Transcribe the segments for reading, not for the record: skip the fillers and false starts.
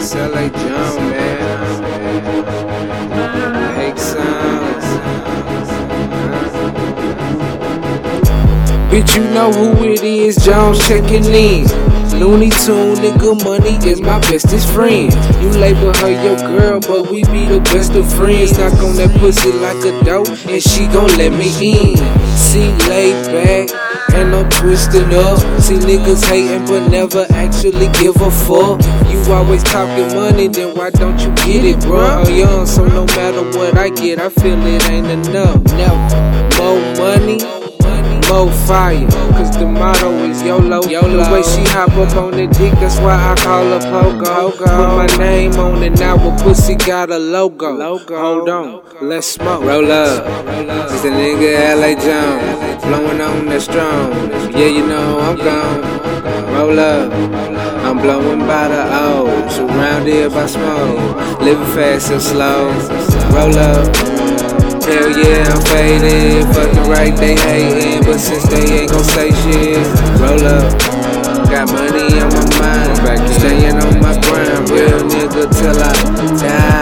It's LA John, man. Hate sounds. Bitch, you know who it is, Jones checking in. Looney Tune, nigga, money is my bestest friend. You label her your girl, but we be the best of friends. Knock on that pussy like a dope, and she gon' let me in. See, laid back, and I'm twisted up. See, niggas hating, but never actually give a fuck. You always talking money, then why don't you get it, bro? I'm young, so no matter what I get, I feel it ain't enough. Never more money, more fire, cause the motto is YOLO. The way she hop up on the dick, that's why I call her Pogo. Put my name on it, now a pussy got a logo. Hold on, let's smoke. Roll up, it's the nigga LA Jones, blowing on the strong. Yeah, you know I'm gone. Roll up, I'm blowing by the O, surrounded by smoke, living fast and slow. Roll up. Hell yeah, I'm faded, fucking right, they hating, but since they ain't gon' say shit, roll up, got money on my mind, staying on my grind, real nigga till I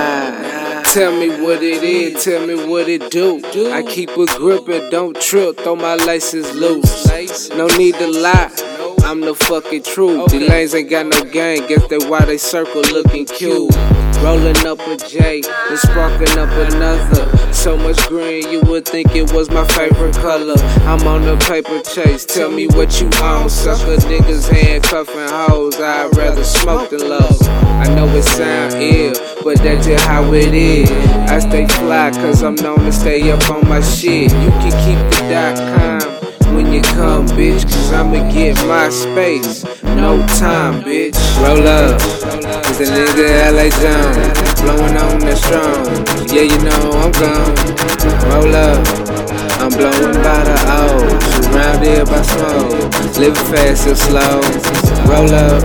die. Tell me what it is, tell me what it do. I keep a grip and don't trip, throw my laces loose. No need to lie, I'm the fucking truth. These lanes ain't got no gang, guess that's why they circle looking cute. Rolling up a J and sparking up another. So much green, you would think it was my favorite color. I'm on the paper chase, tell me what you on. Sucker niggas handcuffing hoes, I'd rather smoke than love. I know it sound ill, but that's just how it is. I stay fly cause I'm known to stay up on my shit. You can keep the .com when you come, bitch, cause I'ma get my space. No time, bitch. Roll up, it's the nigga LA Jones, blowing on that strong. Yeah, you know I'm gone. Roll up, I'm blowing by the O, surrounded by smoke, living fast and slow. Roll up,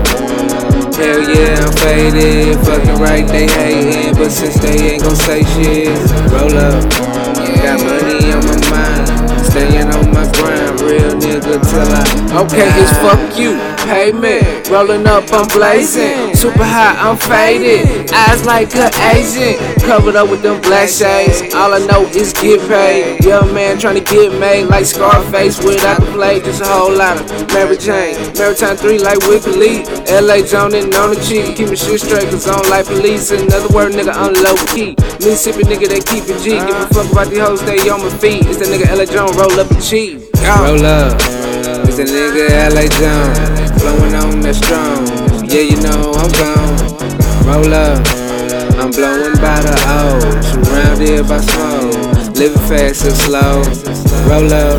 hell yeah, I'm faded, fucking right, they hating, but since they ain't gon' say shit, roll up, got money on my mind, staying on my grind, real nigga till I okay, it's fuck you, payment, rolling up, I'm blazing, super high, I'm faded, eyes like an Asian, covered up with them black shades, all I know is get paid, young man trying to get made like Scarface without the play, just a whole lot of Mary Jane, Maritime 3 like Wicked League, LA Jones and on the cheek, keep my shit straight cause I don't like police, in other word nigga, I'm low key, Mississippi nigga that keep it G, give a fuck about the hoes, stay on my feet, it's the nigga LA Jones, roll up and cheat. Roll up, it's the nigga LA Jones, blowing on that strong. Yeah, you know I'm gone. Roll up, I'm blowing by the O, surrounded by smoke, living fast and slow. Roll up,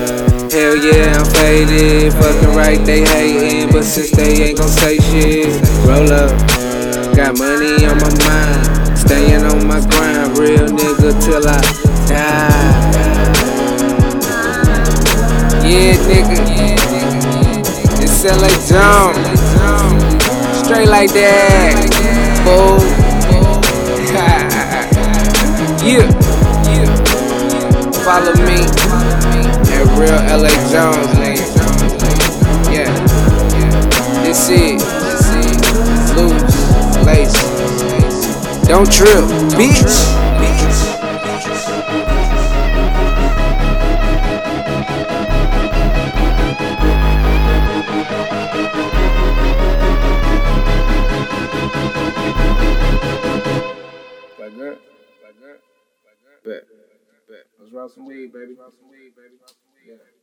hell yeah, I'm faded, fucking right, they hating, but since they ain't gon' say shit, roll up, got money on my mind, staying on my grind, real nigga till I die. Yeah, nigga, it's LA Jones, straight like that, fool. Yeah, follow me at real LA Jones, nigga. Yeah, this it, loose, lace, don't trip, bitch. Like that. Bet. Let's roll some weed, baby. Yeah.